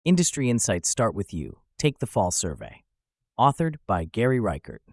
Industry insights start with you. Take the fall survey. Authored by Gary Reichert.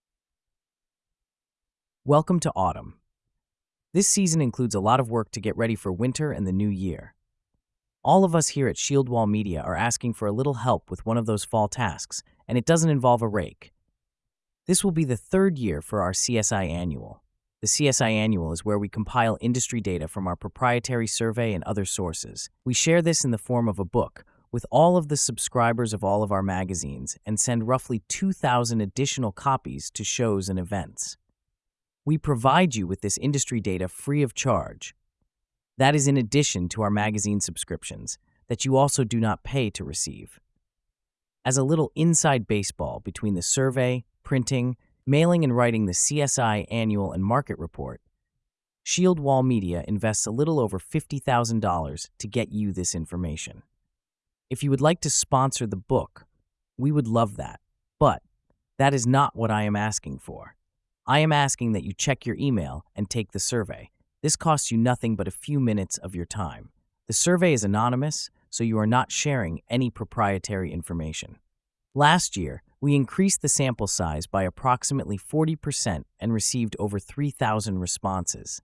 Welcome to autumn. This season includes a lot of work to get ready for winter and the new year. All of us here at Shieldwall Media are asking for a little help with one of those fall tasks, and it doesn't involve a rake. This will be the third year for our CSI Annual. The CSI Annual is where we compile industry data from our proprietary survey and other sources. We share this in the form of a book with all of the subscribers of all of our magazines and send roughly 2,000 additional copies to shows and events. We provide you with this industry data free of charge. That is in addition to our magazine subscriptions that you also do not pay to receive. As a little inside baseball between the survey, printing, mailing, and writing the CSI Annual and Market Report, Shieldwall Media invests a little over $50,000 to get you this information. If you would like to sponsor the book, we would love that. But that is not what I am asking for. I am asking that you check your email and take the survey. This costs you nothing but a few minutes of your time. The survey is anonymous, so you are not sharing any proprietary information. Last year, we increased the sample size by approximately 40% and received over 3,000 responses.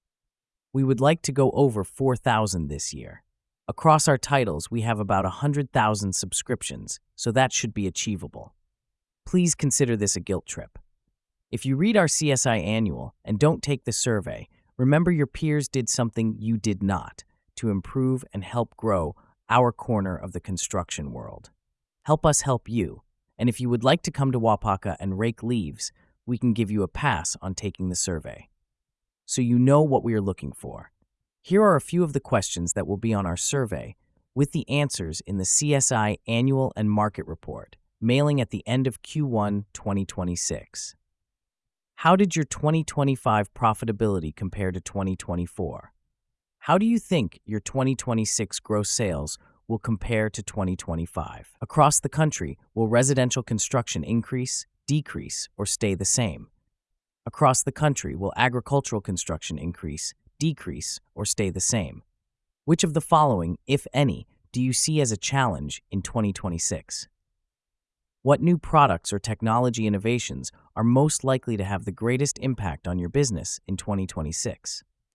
We would like to go over 4,000 this year. Across our titles, we have about 100,000 subscriptions, so that should be achievable. Please consider this a guilt trip. If you read our CSI Annual and don't take the survey, remember your peers did something you did not to improve and help grow our corner of the construction world. Help us help you, and if you would like to come to Wapaka and rake leaves, we can give you a pass on taking the survey. So you know what we are looking for. Here are a few of the questions that will be on our survey, with the answers in the CSI Annual and Market Report, mailing at the end of Q1 2026. How did your 2025 profitability compare to 2024? How do you think your 2026 gross sales will compare to 2025? Across the country, will residential construction increase, decrease, or stay the same? Across the country, will agricultural construction increase, decrease, or stay the same? Which of the following, if any, do you see as a challenge in 2026? What new products or technology innovations are most likely to have the greatest impact on your business in 2026?